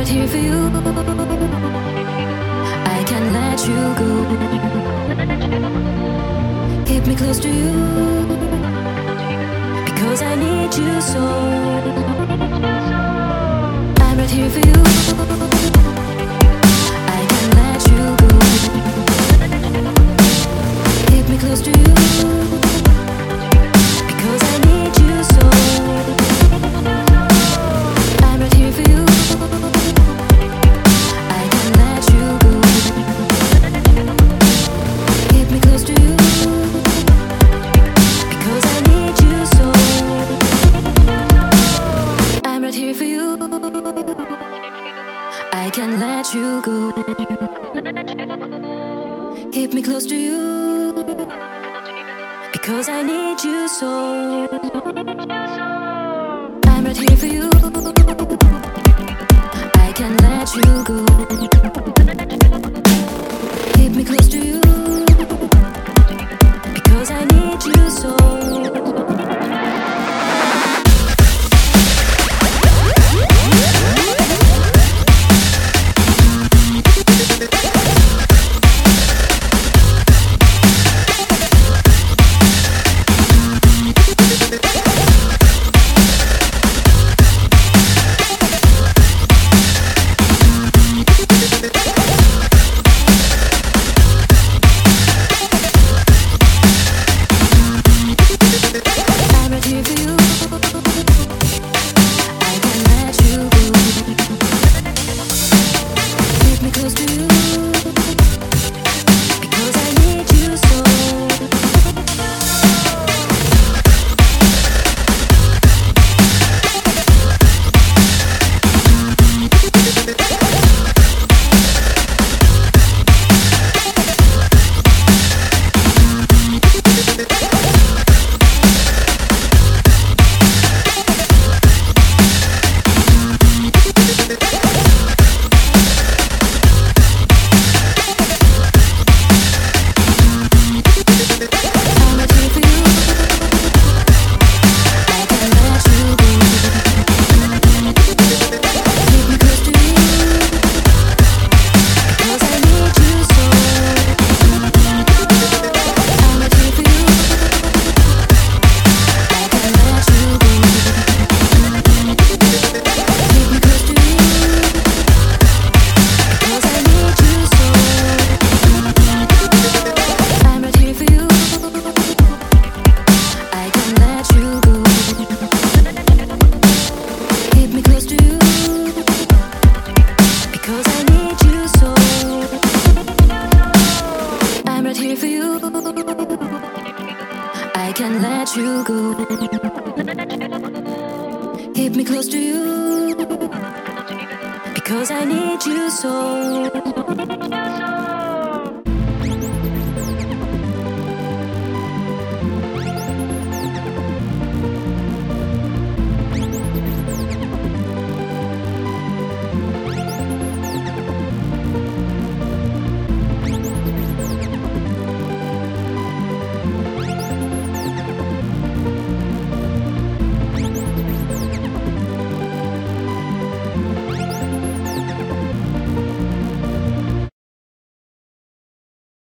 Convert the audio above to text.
right here for you. I can't let you go. Keep me close to you, because I need you so. I'm right here for you. I can't let you go. Keep me close to you, because I need you so. I'm right here for you. I can't let you go. Keep me close to you, because I need you so. I'm right here for you. I can't let you go. Keep me close to you, because I need you so. I'm right here for you. I can't let you go. Keep me close to you, because I need you so. I can't let you go. Keep me close to you, because I need you so.